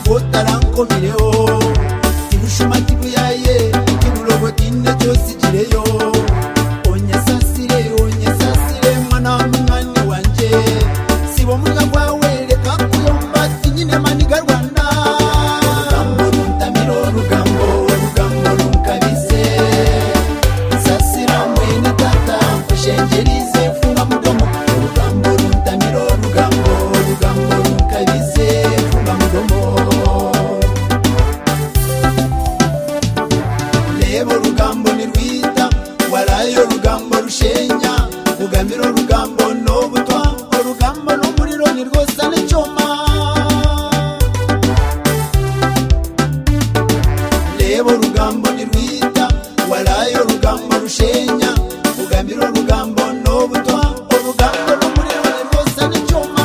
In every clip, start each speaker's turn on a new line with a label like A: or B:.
A: kotaranko mireo tibushuma tibuyaye tiburogo tinne cyose kireyo onyesasire mwana w'umwani wanje sibo munya kwawe reka kuyomba tinyine maniga Rwanda rugambo runtamiro rugambo runkabise sasira mwene tata kushenjerize funga mudomo rugambo runtamiro rugambo runkabise funga mudomo lebo rugambo ni rwita warayo rugambo rushenya rugamiro rugambo nobutwa rugambo n'umuriro ni rwose n'icyuma lebo rugambo ni rwita warayo rugambo rushenya rugamiro rugambo nobutwa rugambo n'umuriro ni rwose n'icyuma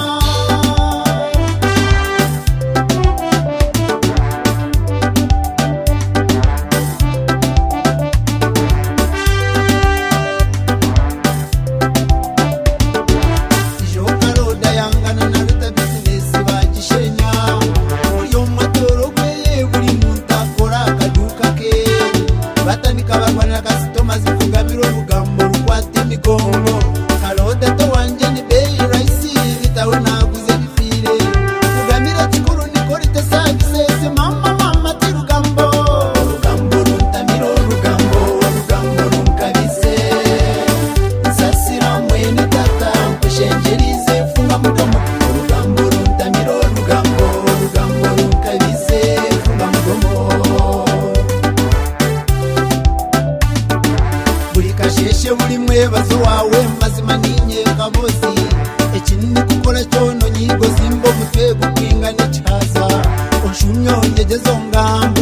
A: buri mwebazo wawe mazima ninye kabosi ekinini kukora cyono nyigo simbo mutwe gukwinga n'icyaza unshumyo ngejezo ngambo